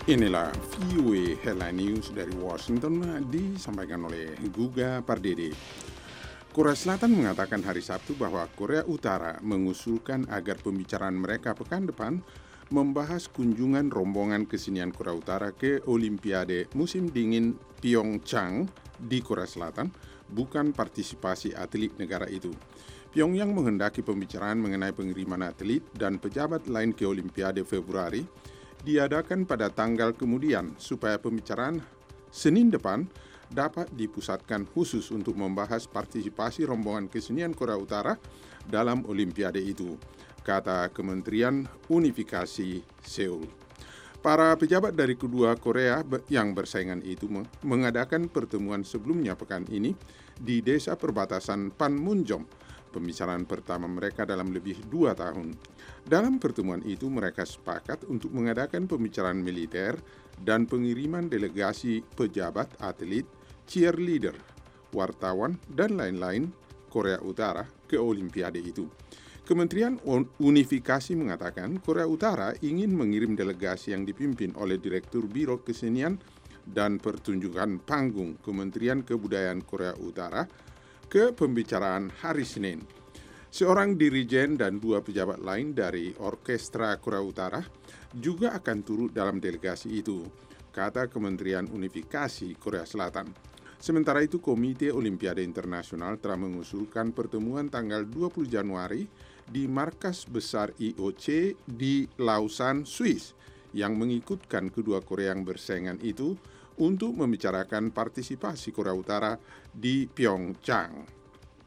Inilah VOA Headline News dari Washington disampaikan oleh Guga Pardede. Korea Selatan mengatakan hari Sabtu bahwa Korea Utara mengusulkan agar pembicaraan mereka pekan depan membahas kunjungan rombongan kesenian Korea Utara ke Olimpiade musim dingin Pyeongchang di Korea Selatan, bukan partisipasi atlet negara itu. Pyongyang menghendaki pembicaraan mengenai pengiriman atlet dan pejabat lain ke Olimpiade Februari diadakan pada tanggal kemudian supaya pembicaraan Senin depan dapat dipusatkan khusus untuk membahas partisipasi rombongan kesenian Korea Utara dalam Olimpiade itu, kata Kementerian Unifikasi Seoul. Para pejabat dari kedua Korea yang bersaingan itu mengadakan pertemuan sebelumnya pekan ini di desa perbatasan Panmunjom, pembicaraan pertama mereka dalam lebih 2 tahun. Dalam pertemuan itu mereka sepakat untuk mengadakan pembicaraan militer dan pengiriman delegasi pejabat, atlet, cheerleader, wartawan, dan lain-lain Korea Utara ke Olimpiade itu. Kementerian Unifikasi mengatakan Korea Utara ingin mengirim delegasi yang dipimpin oleh Direktur Biro Kesenian dan Pertunjukan Panggung Kementerian Kebudayaan Korea Utara ke pembicaraan hari Senin. Seorang dirijen dan 2 pejabat lain dari Orkestra Korea Utara juga akan turut dalam delegasi itu, kata Kementerian Unifikasi Korea Selatan. Sementara itu, Komite Olimpiade Internasional telah mengusulkan pertemuan tanggal 20 Januari di markas besar IOC di Lausanne, Swiss, yang mengikutkan kedua Korea yang bersaingan itu untuk membicarakan partisipasi Korea Utara di Pyeongchang.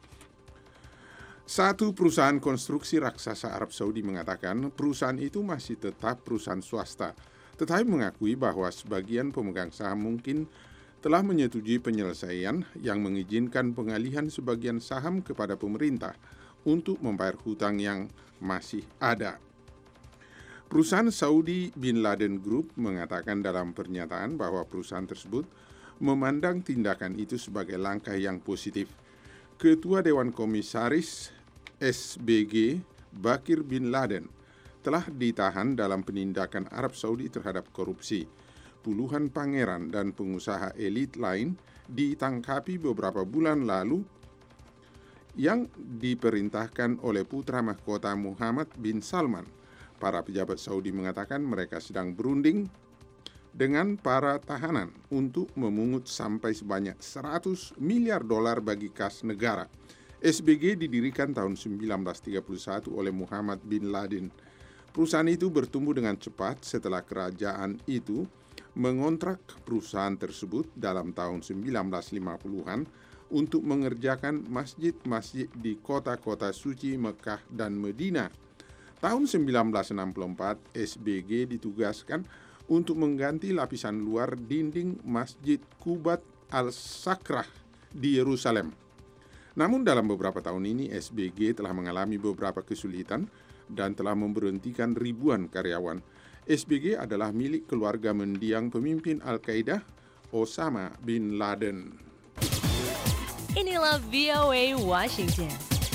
Satu perusahaan konstruksi raksasa Arab Saudi mengatakan perusahaan itu masih tetap perusahaan swasta, tetapi mengakui bahwa sebagian pemegang saham mungkin telah menyetujui penyelesaian yang mengizinkan pengalihan sebagian saham kepada pemerintah untuk membayar hutang yang masih ada. Perusahaan Saudi Bin Laden Group mengatakan dalam pernyataan bahwa perusahaan tersebut memandang tindakan itu sebagai langkah yang positif. Ketua Dewan Komisaris SBG Bakir Bin Laden telah ditahan dalam penindakan Arab Saudi terhadap korupsi. Puluhan pangeran dan pengusaha elit lain ditangkapi beberapa bulan lalu yang diperintahkan oleh putra mahkota Muhammad bin Salman. Para pejabat Saudi mengatakan mereka sedang berunding dengan para tahanan untuk memungut sampai sebanyak 100 miliar dolar bagi kas negara. SBG didirikan tahun 1931 oleh Muhammad bin Laden. Perusahaan itu bertumbuh dengan cepat setelah kerajaan itu mengontrak perusahaan tersebut dalam tahun 1950-an untuk mengerjakan masjid-masjid di kota-kota suci Mekah dan Medina. Tahun 1964, SBG ditugaskan untuk mengganti lapisan luar dinding Masjid Qubat Al-Sakrah di Yerusalem. Namun dalam beberapa tahun ini SBG telah mengalami beberapa kesulitan dan telah memberhentikan ribuan karyawan. SBG adalah milik keluarga mendiang pemimpin Al-Qaeda Osama bin Laden. Inilah VOA Washington.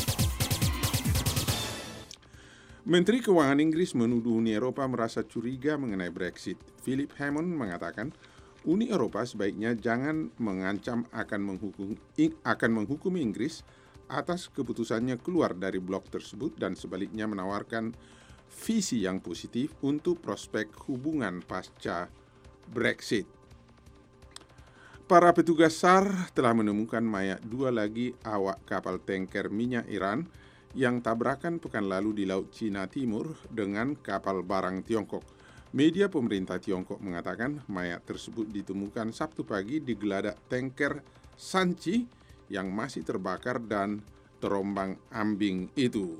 Menteri Keuangan Inggris menuduh Uni Eropa merasa curiga mengenai Brexit. Philip Hammond mengatakan Uni Eropa sebaiknya jangan mengancam akan menghukum Inggris atas keputusannya keluar dari blok tersebut dan sebaliknya menawarkan visi yang positif untuk prospek hubungan pasca Brexit. Para petugas SAR telah menemukan mayat 2 lagi awak kapal tanker minyak Iran yang tabrakan pekan lalu di Laut Cina Timur dengan kapal barang Tiongkok. Media pemerintah Tiongkok mengatakan mayat tersebut ditemukan Sabtu pagi di geladak tanker Sanchi yang masih terbakar dan terombang-ambing itu.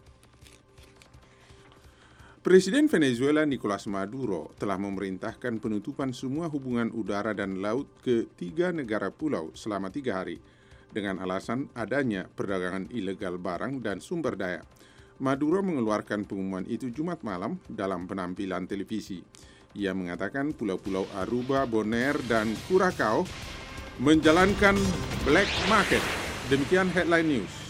Presiden Venezuela Nicolas Maduro telah memerintahkan penutupan semua hubungan udara dan laut ke 3 negara pulau selama 3 hari dengan alasan adanya perdagangan ilegal barang dan sumber daya. Maduro mengeluarkan pengumuman itu Jumat malam dalam penampilan televisi. Ia mengatakan pulau-pulau Aruba, Bonaire, dan Curacao menjalankan black market. Demikian Headline News.